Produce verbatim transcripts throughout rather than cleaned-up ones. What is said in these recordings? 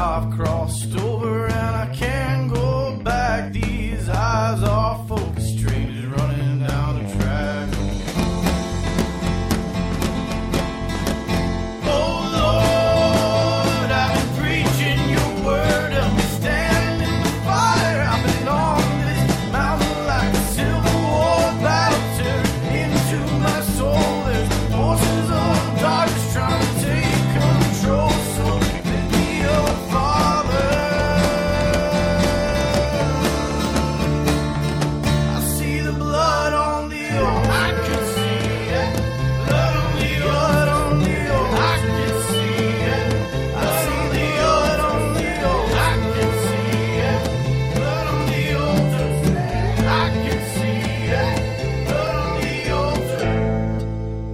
I've crossed over and I can't go back. These eyes are focused, strangers running down the track. Oh Lord, I've been preaching your word, help me stand in the fire. I've been on this mountain like a civil war battle, turned into my soul. There's forces of darkness trying to take control, so let me your Father. I see the blood on the old. I can see it. Blood on the blood on the old. I can see it. I see the blood on the old. I can see it. Blood on the altar. I can see it. Blood on the altar.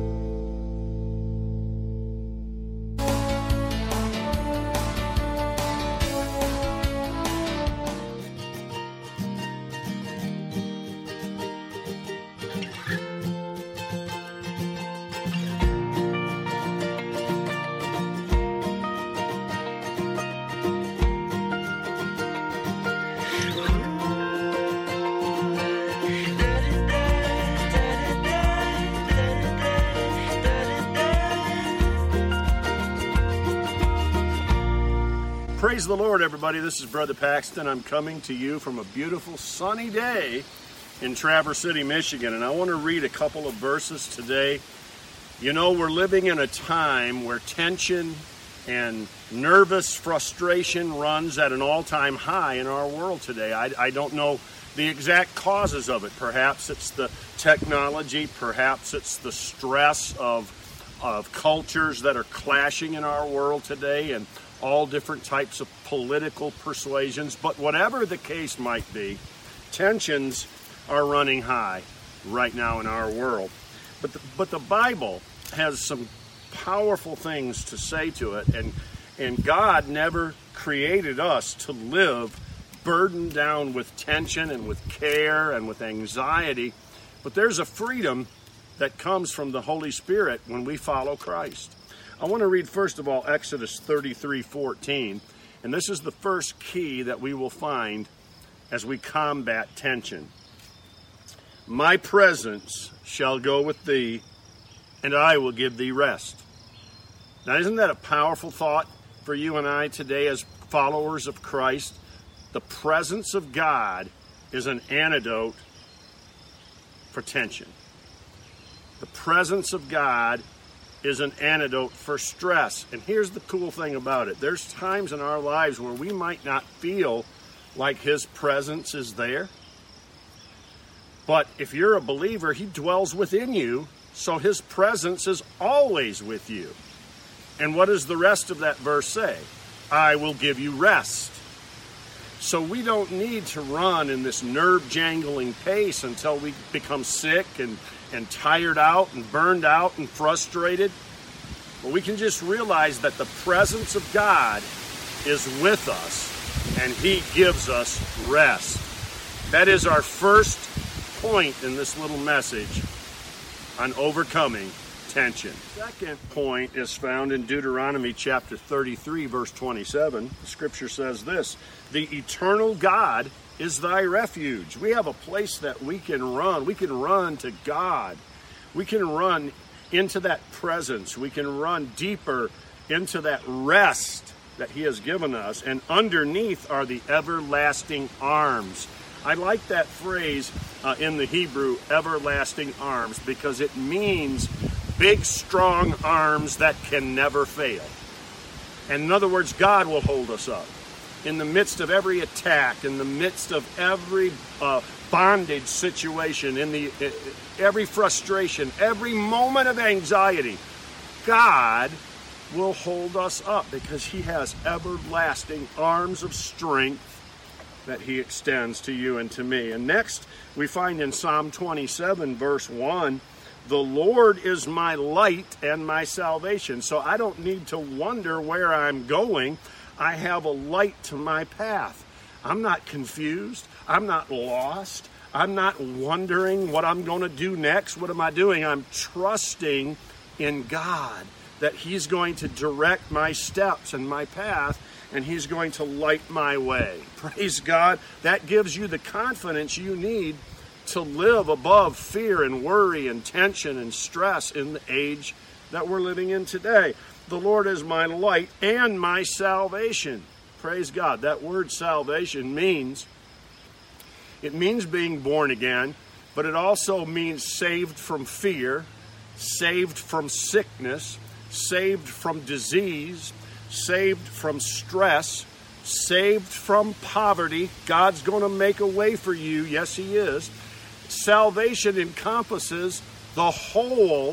Praise the Lord, everybody. This is Brother Paxton. I'm coming to you from a beautiful sunny day in Traverse City, Michigan, and I want to read a couple of verses today. You know, we're living in a time where tension and nervous frustration runs at an all-time high in our world today. I, I don't know the exact causes of it. Perhaps it's the technology, perhaps it's the stress of, of cultures that are clashing in our world today, and all different types of political persuasions. But whatever the case might be, tensions are running high right now in our world. But the, but the Bible has some powerful things to say to it, and and God never created us to live burdened down with tension and with care and with anxiety. But there's a freedom that comes from the Holy Spirit when we follow Christ. I want to read, first of all, Exodus thirty-three fourteen, and this is the first key that we will find as we combat tension. My presence shall go with thee, and I will give thee rest. Now, isn't that a powerful thought for you and I today as followers of Christ? The presence of God is an antidote for tension. The presence of God is an antidote for stress. And here's the cool thing about it. There's times in our lives where we might not feel like His presence is there. But if you're a believer, He dwells within you, so His presence is always with you. And what does the rest of that verse say? I will give you rest. So we don't need to run in this nerve-jangling pace until we become sick and and tired out and burned out and frustrated. But we can just realize that the presence of God is with us and He gives us rest. That is our first point in this little message on overcoming tension. Second point is found in Deuteronomy chapter thirty-three, verse twenty-seven. The scripture says this: the eternal God is thy refuge. We have a place that we can run. We can run to God. We can run into that presence. We can run deeper into that rest that He has given us. And underneath are the everlasting arms. I like that phrase uh, in the Hebrew, everlasting arms, because it means big, strong arms that can never fail. And in other words, God will hold us up. In the midst of every attack, in the midst of every uh, bondage situation, in the uh, every frustration, every moment of anxiety, God will hold us up because He has everlasting arms of strength that He extends to you and to me. And next, we find in Psalm twenty-seven, verse one, the Lord is my light and my salvation. So I don't need to wonder where I'm going. I have a light to my path. I'm not confused. I'm not lost. I'm not wondering what I'm going to do next. What am I doing? I'm trusting in God that He's going to direct my steps and my path. and he's going to light my way. Praise God. That gives you the confidence you need to live above fear and worry and tension and stress in the age that we're living in today. The Lord is my light and my salvation. Praise God. That word salvation means, it means being born again, but it also means saved from fear, saved from sickness, saved from disease, saved from stress, saved from poverty. God's going to make a way for you. Yes, he is. Salvation encompasses the whole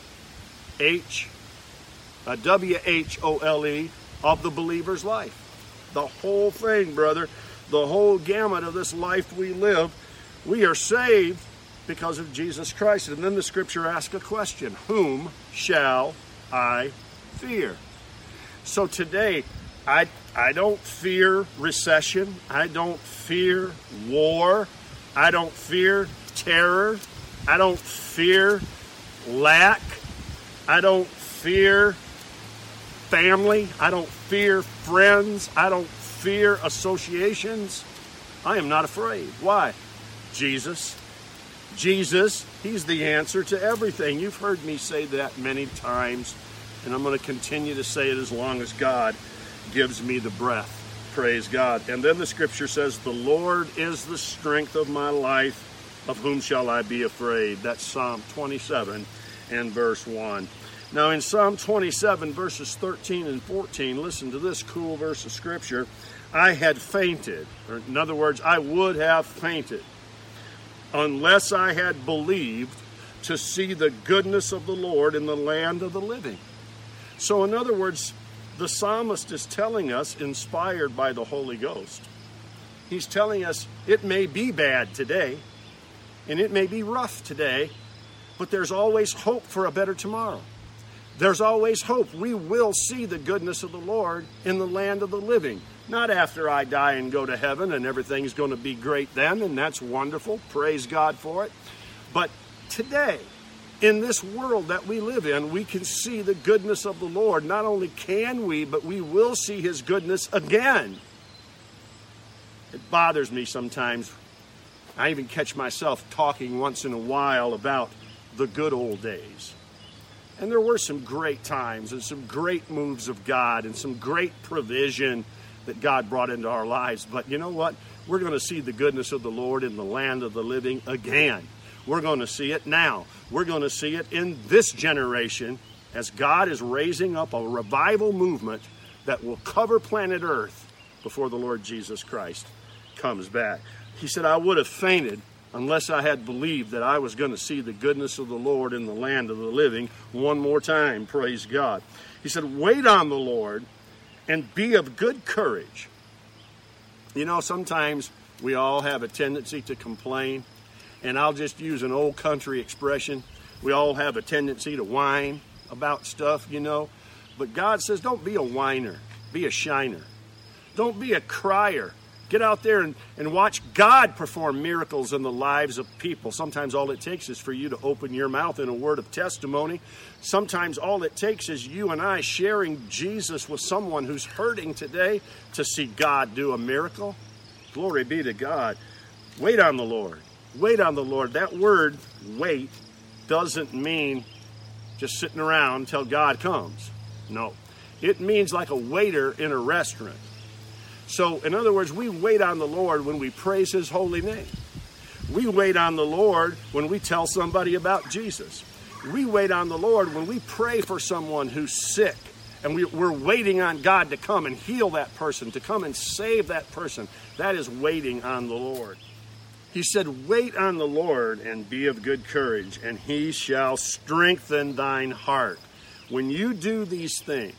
H, uh, W H O L E of the believer's life. The whole thing, brother. The whole gamut of this life we live. We are saved because of Jesus Christ. And then the scripture asks a question. Whom shall I fear? So today, I, I don't fear recession. I don't fear war. I don't fear terror. I don't fear lack. I don't fear family. I don't fear friends. I don't fear associations. I am not afraid. Why? Jesus. Jesus, he's the answer to everything. You've heard me say that many times, and I'm going to continue to say it as long as God gives me the breath. Praise God. And then the scripture says, the Lord is the strength of my life. Of whom shall I be afraid? That's Psalm twenty-seven and verse one. Now in Psalm twenty-seven, verses thirteen and fourteen, listen to this cool verse of scripture. I had fainted, or in other words, I would have fainted, unless I had believed to see the goodness of the Lord in the land of the living. So in other words, the psalmist is telling us, inspired by the Holy Ghost, he's telling us it may be bad today, and it may be rough today, but there's always hope for a better tomorrow. There's always hope. We will see the goodness of the Lord in the land of the living. Not after I die and go to heaven and everything's going to be great then, and that's wonderful. Praise God for it. But today, in this world that we live in, we can see the goodness of the Lord. Not only can we, but we will see his goodness again. It bothers me sometimes. I even catch myself talking once in a while about the good old days. And there were some great times and some great moves of God and some great provision that God brought into our lives. But you know what? We're going to see the goodness of the Lord in the land of the living again. We're going to see it now. We're going to see it in this generation as God is raising up a revival movement that will cover planet Earth before the Lord Jesus Christ comes back. He said, I would have fainted unless I had believed that I was going to see the goodness of the Lord in the land of the living one more time. Praise God. He said, wait on the Lord and be of good courage. You know, sometimes we all have a tendency to complain, and I'll just use an old country expression. We all have a tendency to whine about stuff, you know. But God says, don't be a whiner, be a shiner. Don't be a crier. Get out there and, and watch God perform miracles in the lives of people. Sometimes all it takes is for you to open your mouth in a word of testimony. Sometimes all it takes is you and I sharing Jesus with someone who's hurting today to see God do a miracle. Glory be to God. Wait on the Lord. Wait on the Lord. That word, wait, doesn't mean just sitting around until God comes. No. It means like a waiter in a restaurant. So, in other words, we wait on the Lord when we praise his holy name. We wait on the Lord when we tell somebody about Jesus. We wait on the Lord when we pray for someone who's sick, and we, we're waiting on God to come and heal that person, to come and save that person. That is waiting on the Lord. He said, wait on the Lord and be of good courage, and he shall strengthen thine heart. When you do these things,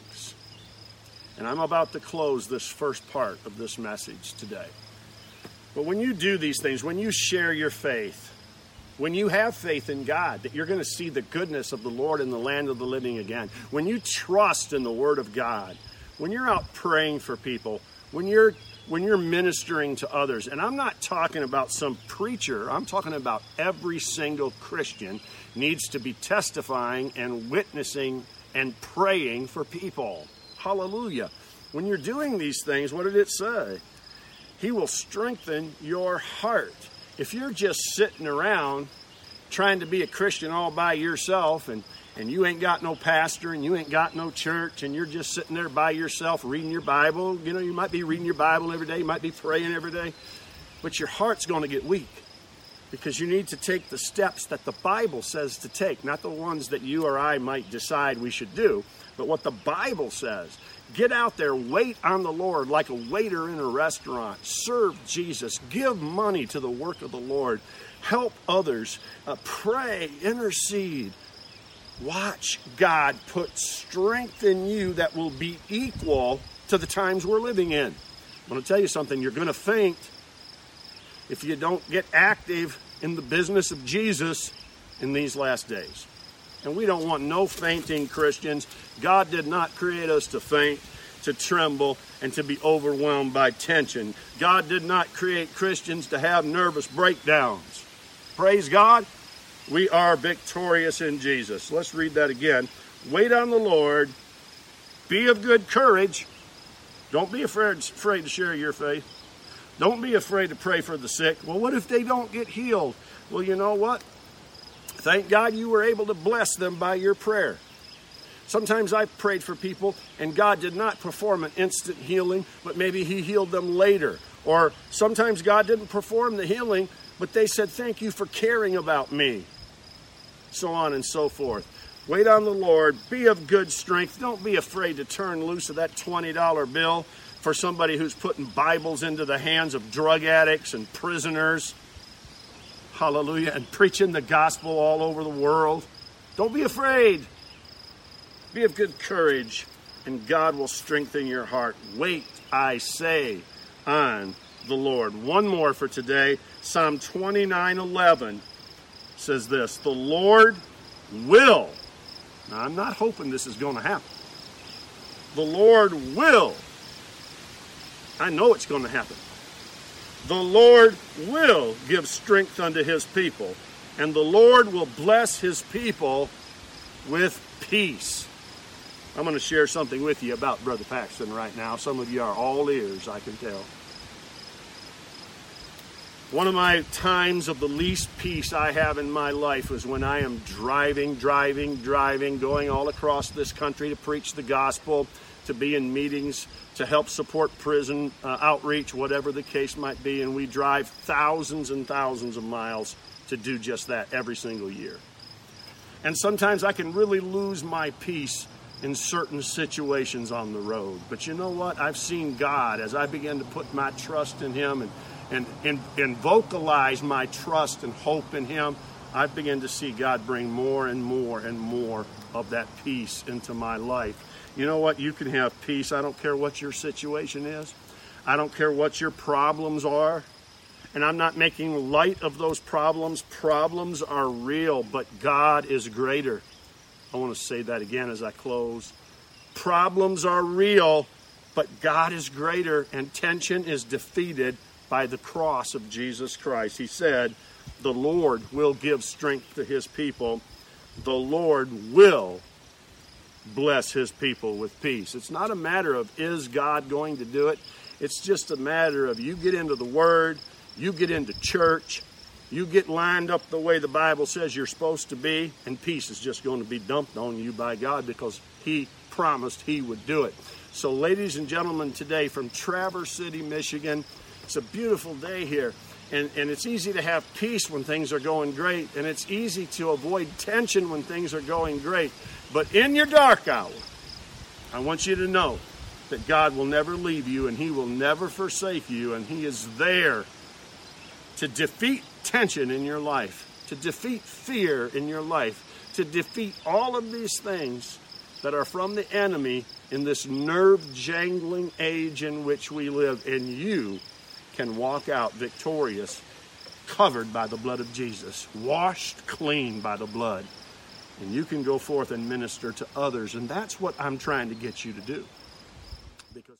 and I'm about to close this first part of this message today. But when you do these things, when you share your faith, when you have faith in God, that you're going to see the goodness of the Lord in the land of the living again, when you trust in the Word of God, when you're out praying for people, when you're when you're ministering to others, and I'm not talking about some preacher, I'm talking about every single Christian needs to be testifying and witnessing and praying for people. Hallelujah. When you're doing these things, what did it say? He will strengthen your heart. If you're just sitting around trying to be a Christian all by yourself, and, and you ain't got no pastor, and you ain't got no church, and you're just sitting there by yourself reading your Bible, you know, you might be reading your Bible every day, you might be praying every day, but your heart's going to get weak. Because you need to take the steps that the Bible says to take, not the ones that you or I might decide we should do, but what the Bible says. Get out there, wait on the Lord like a waiter in a restaurant. Serve Jesus. Give money to the work of the Lord. Help others. Uh, pray, intercede. Watch God put strength in you that will be equal to the times we're living in. I'm going to tell you something. You're going to faint if you don't get active in the business of Jesus in these last days. And we don't want no fainting Christians. God did not create us to faint, to tremble, and to be overwhelmed by tension. God did not create Christians to have nervous breakdowns. Praise God. We are victorious in Jesus. Let's read that again. Wait on the Lord. Be of good courage. Don't be afraid, afraid to share your faith. Don't be afraid to pray for the sick. Well, what if they don't get healed? Well, you know what? Thank God you were able to bless them by your prayer. Sometimes I've prayed for people and God did not perform an instant healing, but maybe he healed them later. Or sometimes God didn't perform the healing, but they said, thank you for caring about me. So on and so forth. Wait on the Lord. Be of good strength. Don't be afraid to turn loose of that twenty dollar bill for somebody who's putting Bibles into the hands of drug addicts and prisoners. Hallelujah. And preaching the gospel all over the world. Don't be afraid. Be of good courage, and God will strengthen your heart. Wait, I say, on the Lord. One more for today. Psalm twenty-nine eleven says this, the Lord will. Now, I'm not hoping this is going to happen. The Lord will. I know it's going to happen. The Lord will give strength unto his people, and the Lord will bless his people with peace. I'm going to share something with you about Brother Paxton right now. Some of you are all ears, I can tell. One of my times of the least peace I have in my life was when I am driving, driving, driving, going all across this country to preach the gospel, to be in meetings, to help support prison uh, outreach, whatever the case might be. And we drive thousands and thousands of miles to do just that every single year. And sometimes I can really lose my peace in certain situations on the road. But you know what? I've seen God as I began to put my trust in him and, and, and, and vocalize my trust and hope in him. I've begun to see God bring more and more and more of that peace into my life. You know what? You can have peace. I don't care what your situation is. I don't care what your problems are. And I'm not making light of those problems. Problems are real, but God is greater. I want to say that again as I close. Problems are real, but God is greater, and tension is defeated by the cross of Jesus Christ. He said, the Lord will give strength to his people. The Lord will bless his people with peace. It's not a matter of, is God going to do it? It's just a matter of you get into the Word, you get into church, you get lined up the way the Bible says you're supposed to be, and peace is just going to be dumped on you by God because he promised he would do it. So ladies and gentlemen, today from Traverse City, Michigan, it's a beautiful day here. And, and it's easy to have peace when things are going great, and it's easy to avoid tension when things are going great. But in your dark hour, I want you to know that God will never leave you, and he will never forsake you, and he is there to defeat tension in your life, to defeat fear in your life, to defeat all of these things that are from the enemy in this nerve-jangling age in which we live, and you can walk out victorious, covered by the blood of Jesus, washed clean by the blood. And you can go forth and minister to others. And that's what I'm trying to get you to do. Because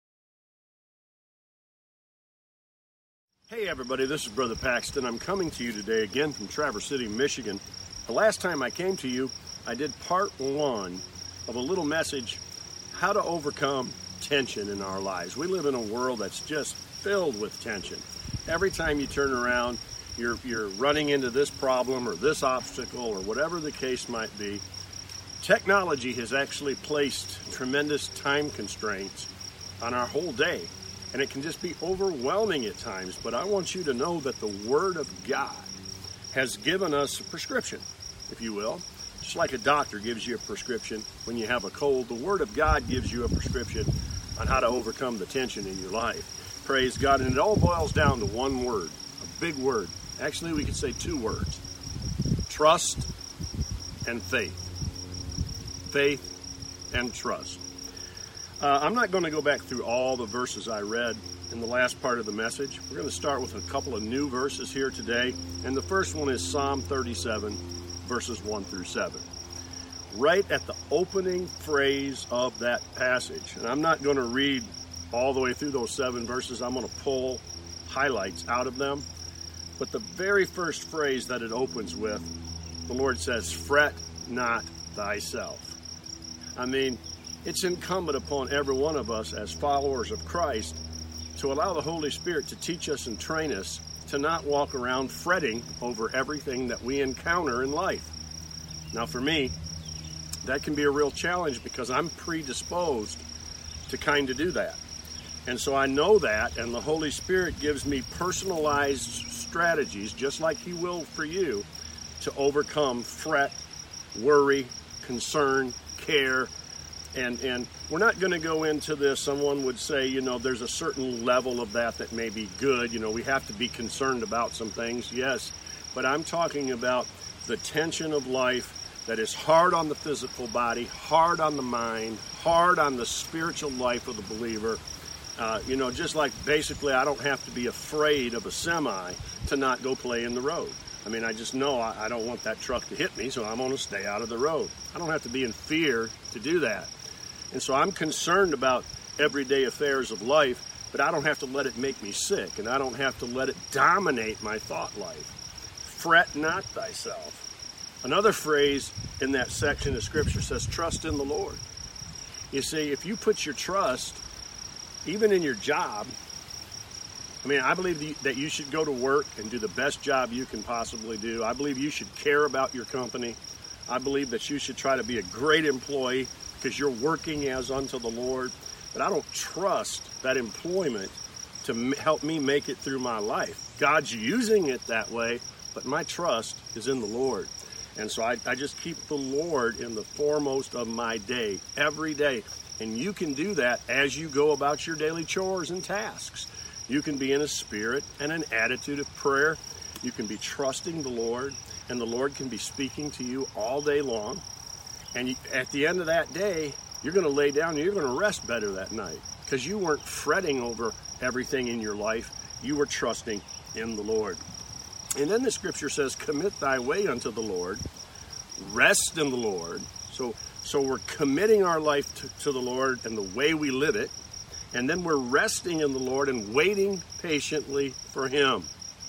hey everybody, this is Brother Paxton. I'm coming to you today again from Traverse City, Michigan. The last time I came to you, I did part one of a little message, how to overcome tension in our lives. We live in a world that's just filled with tension. Every time you turn around, you're, you're running into this problem or this obstacle or whatever the case might be. Technology has actually placed tremendous time constraints on our whole day, and it can just be overwhelming at times. But I want you to know that the Word of God has given us a prescription, if you will. Just like a doctor gives you a prescription when you have a cold, the Word of God gives you a prescription on how to overcome the tension in your life. Praise God. And it all boils down to one word, a big word. Actually, we could say two words: trust and faith. Faith and trust. Uh, I'm not going to go back through all the verses I read in the last part of the message. We're going to start with a couple of new verses here today. And the first one is Psalm thirty-seven, verses one through seven. Right at the opening phrase of that passage. And I'm not going to read all the way through those seven verses. I'm going to pull highlights out of them. But the very first phrase that it opens with, the Lord says, "Fret not thyself." I mean, it's incumbent upon every one of us as followers of Christ to allow the Holy Spirit to teach us and train us to not walk around fretting over everything that we encounter in life. Now, for me, that can be a real challenge because I'm predisposed to kind of do that. And so I know that, and the Holy Spirit gives me personalized strategies, just like He will for you, to overcome fret, worry, concern, care. And and we're not going to go into this. Someone would say, you know, there's a certain level of that that may be good. You know, we have to be concerned about some things, yes. But I'm talking about the tension of life that is hard on the physical body, hard on the mind, hard on the spiritual life of the believer. Uh, you know, just like basically I don't have to be afraid of a semi to not go play in the road. I mean, I just know I, I don't want that truck to hit me, so I'm going to stay out of the road. I don't have to be in fear to do that. And so I'm concerned about everyday affairs of life, but I don't have to let it make me sick, and I don't have to let it dominate my thought life. Fret not thyself. Another phrase in that section of Scripture says, trust in the Lord. You see, if you put your trust, even in your job, I mean, I believe that you should go to work and do the best job you can possibly do. I believe you should care about your company. I believe that you should try to be a great employee because you're working as unto the Lord. But I don't trust that employment to m- help me make it through my life. God's using it that way, but my trust is in the Lord. And so I, I just keep the Lord in the foremost of my day, every day. And you can do that as you go about your daily chores and tasks. You can be in a spirit and an attitude of prayer. You can be trusting the Lord, and the Lord can be speaking to you all day long. And you, at the end of that day, you're going to lay down and you're going to rest better that night because you weren't fretting over everything in your life. You were trusting in the Lord. And then the Scripture says, commit thy way unto the Lord, rest in the Lord. So, so we're committing our life to, to the Lord and the way we live it. And then we're resting in the Lord and waiting patiently for Him.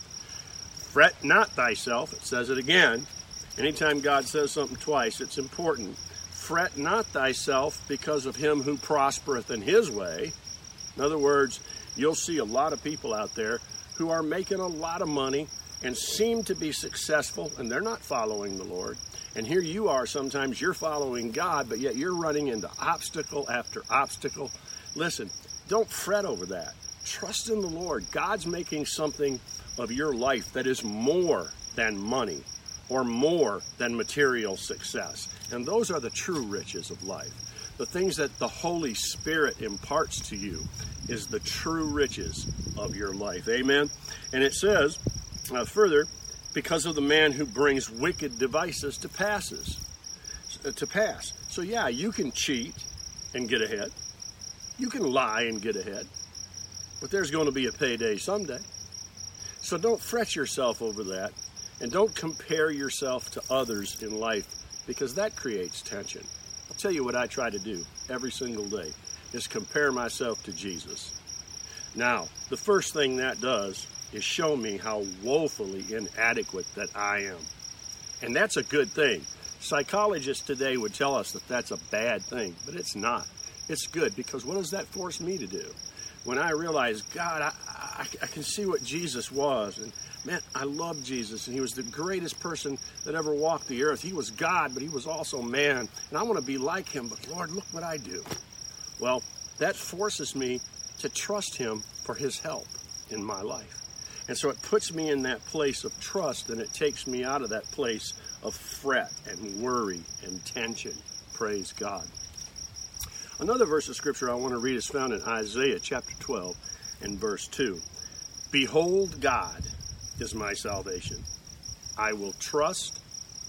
Fret not thyself, it says it again. Anytime God says something twice, it's important. Fret not thyself because of him who prospereth in his way. In other words, you'll see a lot of people out there who are making a lot of money and seem to be successful, and they're not following the Lord. And here you are, sometimes you're following God, but yet you're running into obstacle after obstacle. Listen, don't fret over that. Trust in the Lord. God's making something of your life that is more than money or more than material success. And those are the true riches of life. The things that the Holy Spirit imparts to you is the true riches of your life. Amen? And it says uh, further, because of the man who brings wicked devices to passes, uh, to pass. So yeah, you can cheat and get ahead. You can lie and get ahead. But there's going to be a payday someday. So don't fret yourself over that. And don't compare yourself to others in life, because that creates tension. I'll tell you what I try to do every single day is compare myself to Jesus. Now, the first thing that does is show me how woefully inadequate that I am. And that's a good thing. Psychologists today would tell us that that's a bad thing, but it's not. It's good, because what does that force me to do? When I realize, God, I, I, I can see what Jesus was, and man, I love Jesus, and he was the greatest person that ever walked the earth. He was God, but he was also man, and I want to be like him, but Lord, look what I do. Well, that forces me to trust him for his help in my life. And so it puts me in that place of trust, and it takes me out of that place of fret and worry and tension. Praise God. Another verse of scripture I want to read is found in Isaiah chapter twelve and verse two. Behold, God is my salvation. I will trust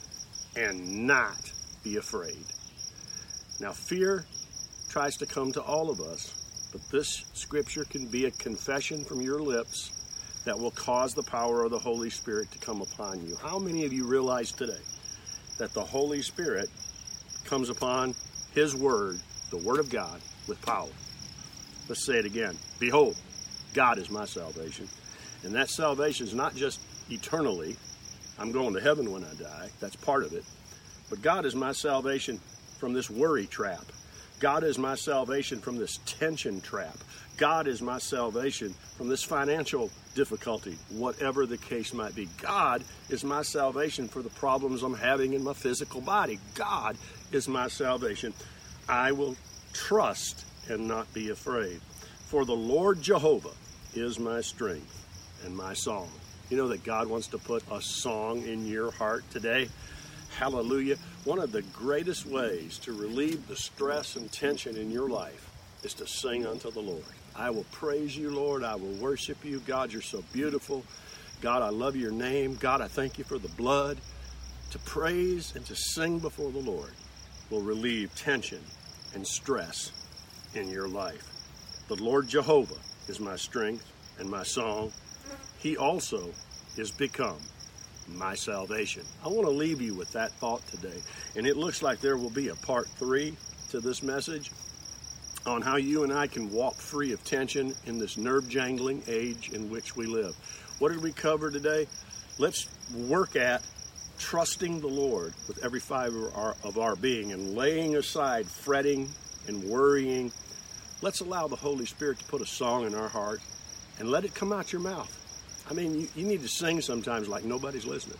and not be afraid. Now, fear tries to come to all of us, but this scripture can be a confession from your lips that will cause the power of the Holy Spirit to come upon you. How many of you realize today that the Holy Spirit comes upon his word, the word of God, with power? Let's say it again. Behold, God is my salvation. And that salvation is not just eternally. I'm going to heaven when I die. That's part of it. But God is my salvation from this worry trap. God is my salvation from this tension trap. God is my salvation from this financial difficulty, whatever the case might be. God is my salvation for the problems I'm having in my physical body. God is my salvation. I will trust and not be afraid. For the Lord Jehovah is my strength and my song. You know that God wants to put a song in your heart today? Hallelujah. One of the greatest ways to relieve the stress and tension in your life is to sing unto the Lord. I will praise you, Lord. I will worship you. God, you're so beautiful. God, I love your name. God, I thank you for the blood. To praise and to sing before the Lord will relieve tension and stress in your life. The Lord Jehovah is my strength and my song. He also is become my salvation. I want to leave you with that thought today. And it looks like there will be a part three to this message on how you and I can walk free of tension in this nerve-jangling age in which we live. What did we cover today? Let's work at trusting the Lord with every fiber of our, of our being and laying aside fretting and worrying. Let's allow the Holy Spirit to put a song in our heart and let it come out your mouth. I mean, you, you need to sing sometimes like nobody's listening.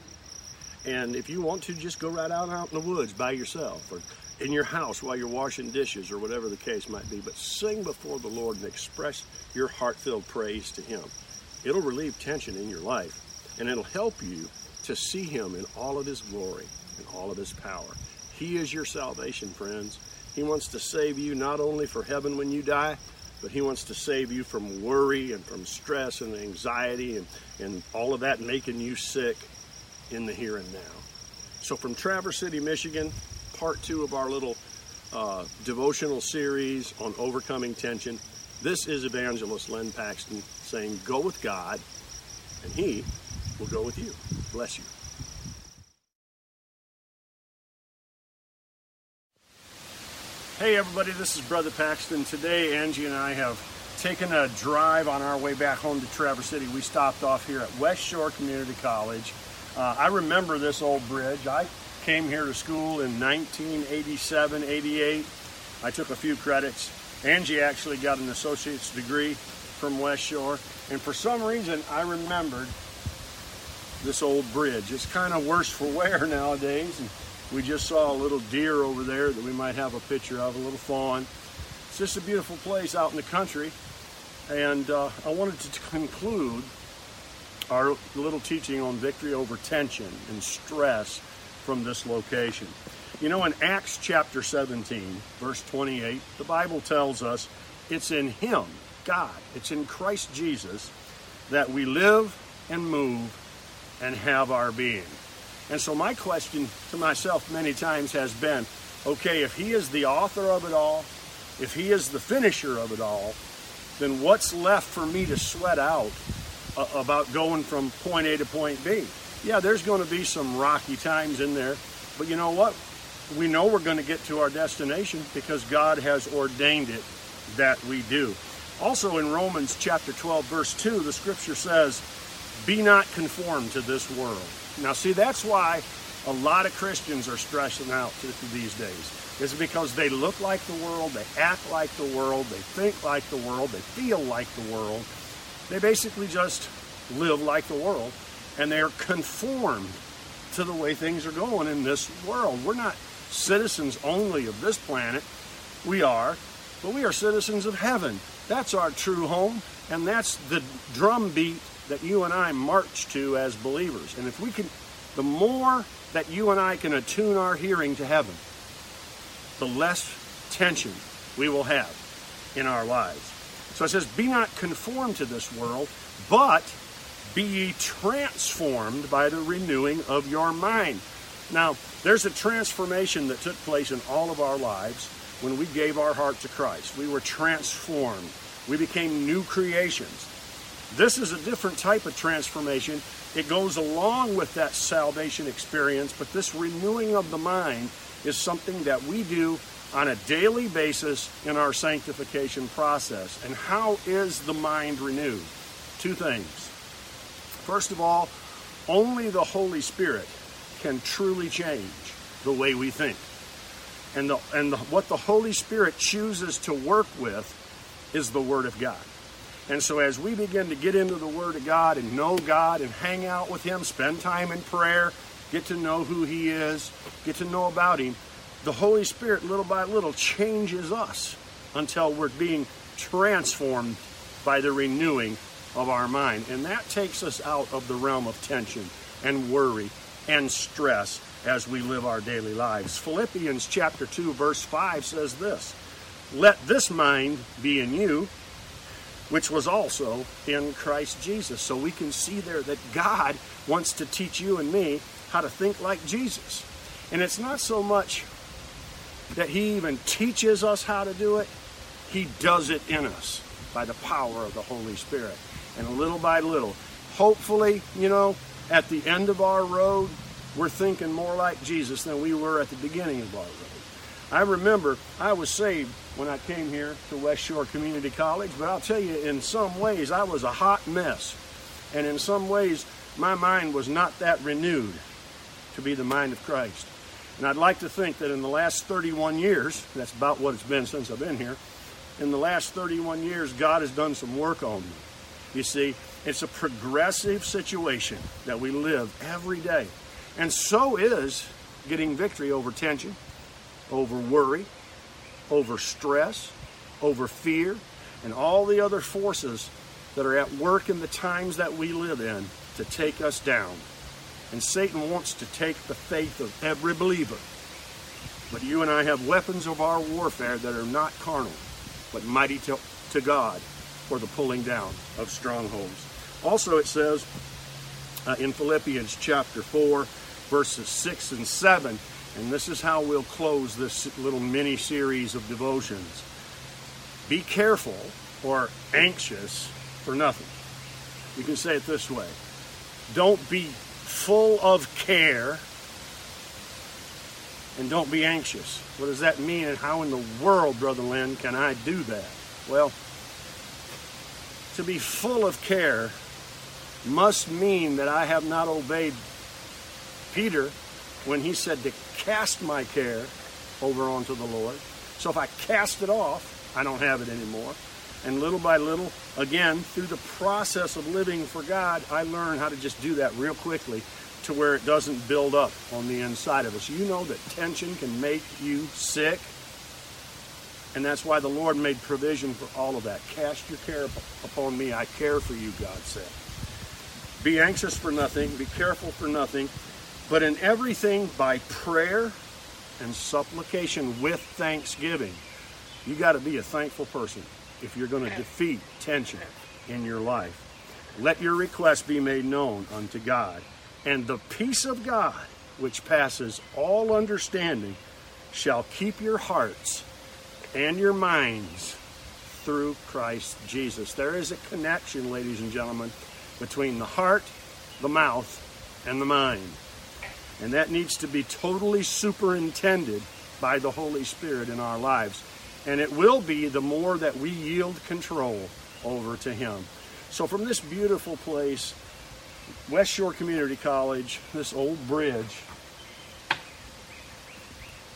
And if you want to, just go right out, out in the woods by yourself or in your house while you're washing dishes or whatever the case might be. But sing before the Lord and express your heart-filled praise to him. It'll relieve tension in your life, and it'll help you to see him in all of his glory and all of his power. He is your salvation, friends. He wants to save you not only for heaven when you die, but he wants to save you from worry and from stress and anxiety and, and all of that making you sick in the here and now. So from Traverse City, Michigan, part two of our little uh, devotional series on overcoming tension. This is Evangelist Len Paxton saying, go with God, and he will go with you. Bless you. Hey everybody, this is Brother Paxton. Today Angie and I have taken a drive on our way back home to Traverse City. We stopped off here at West Shore Community College. Uh, I remember this old bridge. I came here to school in nineteen eighty-seven, eighty-eight. I took a few credits. Angie actually got an associate's degree from West Shore. And for some reason, I remembered this old bridge. It's kind of worse for wear nowadays. And we just saw a little deer over there that we might have a picture of, a little fawn. It's just a beautiful place out in the country. And uh, I wanted to conclude our little teaching on victory over tension and stress from this location. You know, in Acts chapter seventeen, verse twenty-eight, the Bible tells us it's in him, God, it's in Christ Jesus, that we live and move and have our being. And so my question to myself many times has been, okay, if he is the author of it all, if he is the finisher of it all, then what's left for me to sweat out uh, about going from point A to point B? Yeah, there's going to be some rocky times in there, but you know what? We know we're going to get to our destination because God has ordained it that we do. Also in Romans chapter twelve, verse two, the scripture says, be not conformed to this world. Now see, that's why a lot of Christians are stressing out these days. is because they look like the world, they act like the world, they think like the world, they feel like the world. They basically just live like the world, and they're conformed to the way things are going in this world. We're not citizens only of this planet. We are, but we are citizens of heaven. That's our true home, and that's the drumbeat that you and I march to as believers. And if we can, the more that you and I can attune our hearing to heaven, the less tension we will have in our lives. So it says, be not conformed to this world, but be ye transformed by the renewing of your mind. Now, there's a transformation that took place in all of our lives when we gave our heart to Christ. We were transformed. We became new creations. This is a different type of transformation. It goes along with that salvation experience, but this renewing of the mind is something that we do on a daily basis in our sanctification process. And how is the mind renewed? Two things. First of all, only the Holy Spirit can truly change the way we think. And, the, and the, what the Holy Spirit chooses to work with is the Word of God. And so as we begin to get into the Word of God and know God and hang out with Him, spend time in prayer, get to know who He is, get to know about Him, the Holy Spirit little by little changes us until we're being transformed by the renewing of our mind. And that takes us out of the realm of tension and worry and stress as we live our daily lives. Philippians chapter two verse five says this, let this mind be in you, which was also in Christ Jesus. So we can see there that God wants to teach you and me how to think like Jesus. And it's not so much that He even teaches us how to do it, He does it in us by the power of the Holy Spirit. And little by little, hopefully, you know, at the end of our road, we're thinking more like Jesus than we were at the beginning of our road. I remember I was saved when I came here to West Shore Community College, but I'll tell you, in some ways, I was a hot mess. And in some ways, my mind was not that renewed to be the mind of Christ. And I'd like to think that in the last thirty-one years, that's about what it's been since I've been here, in the last thirty-one years, God has done some work on me. You see, it's a progressive situation that we live every day. And so is getting victory over tension, over worry, over stress, over fear, and all the other forces that are at work in the times that we live in to take us down. And Satan wants to take the faith of every believer. But you and I have weapons of our warfare that are not carnal, but mighty to, to God for the pulling down of strongholds. Also it says uh, in Philippians chapter four, verses six and seven, and this is how we'll close this little mini series of devotions. Be careful or anxious for nothing. You can say it this way. Don't be full of care and don't be anxious. What does that mean, and how in the world, Brother Lynn, can I do that? Well, to be full of care must mean that I have not obeyed Peter when he said to cast my care over onto the Lord. So if I cast it off, I don't have it anymore. And little by little, again, through the process of living for God, I learn how to just do that real quickly to where it doesn't build up on the inside of us. You know that tension can make you sick. And that's why the Lord made provision for all of that. Cast your care upon me. I care for you, God said. Be anxious for nothing. Be careful for nothing. But in everything by prayer and supplication with thanksgiving. You got to be a thankful person if you're going to defeat tension in your life. Let your requests be made known unto God. And the peace of God, which passes all understanding, shall keep your hearts and your minds through Christ Jesus. There is a connection, ladies and gentlemen, between the heart, the mouth, and the mind. And that needs to be totally superintended by the Holy Spirit in our lives. And it will be the more that we yield control over to Him. So from this beautiful place, West Shore Community College, this old bridge,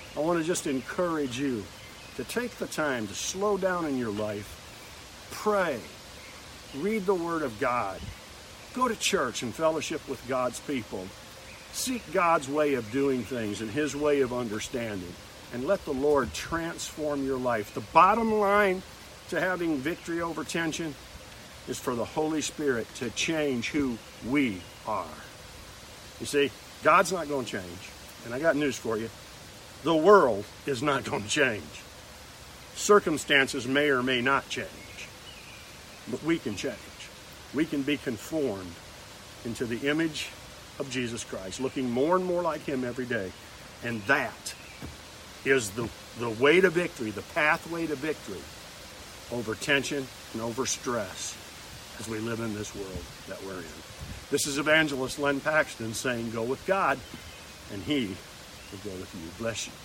I want to just encourage you to take the time to slow down in your life, pray, read the Word of God, go to church and fellowship with God's people, seek God's way of doing things and His way of understanding, and let the Lord transform your life. The bottom line to having victory over tension is for the Holy Spirit to change who we are. You see, God's not going to change. And I got news for you. The world is not going to change. Circumstances may or may not change. But we can change. We can be conformed into the image of Jesus Christ, looking more and more like Him every day. And that is the, the way to victory, the pathway to victory over tension and over stress as we live in this world that we're in. This is Evangelist Len Paxton saying, go with God, and He will go with you. Bless you.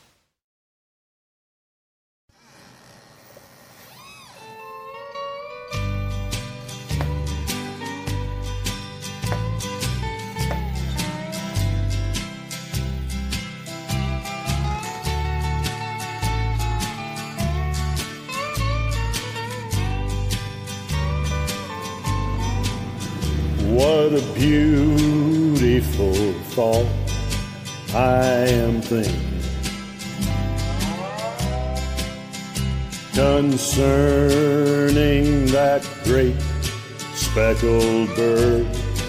What a beautiful thought I am thinking concerning that great speckled bird.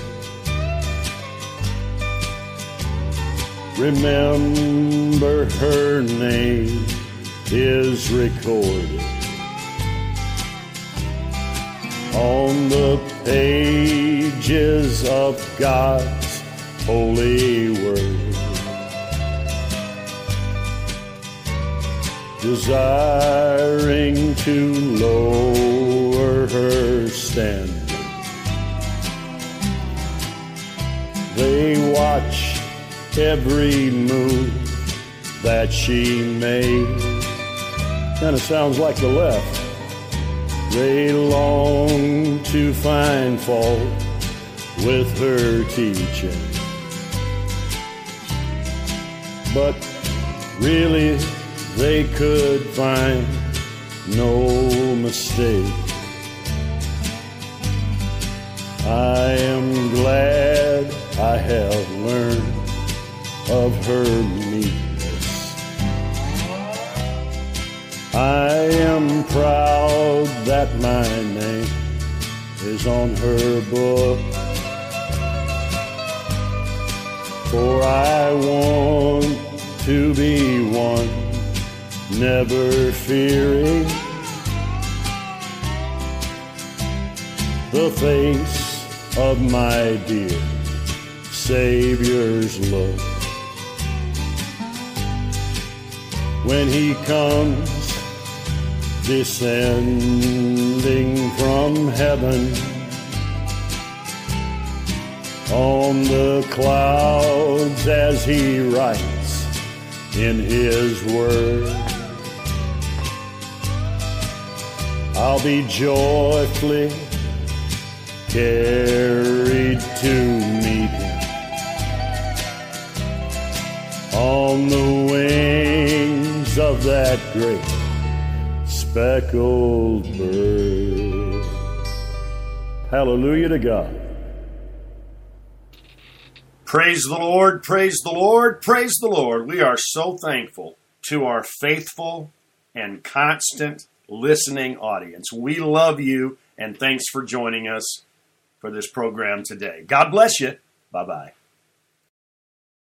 Remember, her name is recorded on the pages of God's holy word, desiring to lower her standard. They watch every move that she made. Kind of sounds like the left. They long to find fault with her teaching, but really they could find no mistake. I am glad I have learned of her meekness. I am proud that my name is on her book, for I want to be one, never fearing the face of my dear Savior's look. When He comes descending from heaven on the clouds as He writes in His word, I'll be joyfully carried to meet Him on the wings of that great speckled bird. Hallelujah to God. Praise the Lord, praise the Lord, praise the Lord. We are so thankful to our faithful and constant listening audience. We love you, and thanks for joining us for this program today. God bless you. Bye-bye.